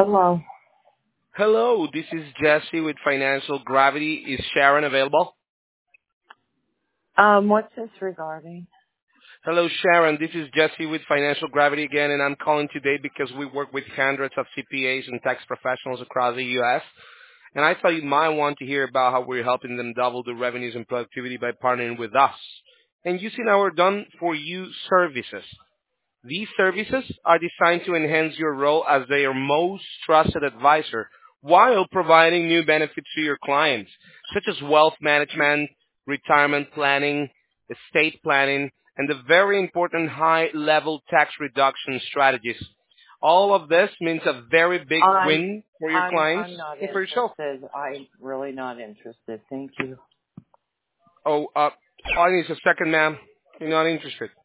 Hello. Hello, this is Jesse with Financial Gravity. Is Sharon available? What's this regarding? Hello, Sharon. This is Jesse with Financial Gravity again, and I'm calling today because we work with hundreds of CPAs and tax professionals across the U.S. And I thought you might want to hear about how we're helping them double the revenues and productivity by partnering with us and using our done-for-you services. These services are designed to enhance your role as their most trusted advisor while providing new benefits to your clients, such as wealth management, retirement planning, estate planning, and the very important high-level tax reduction strategies. All of this means a very big I'm win for your clients I'm not and for yourself. interested. I'm really not interested. Thank you. Oh, I need a second, ma'am. You're not interested.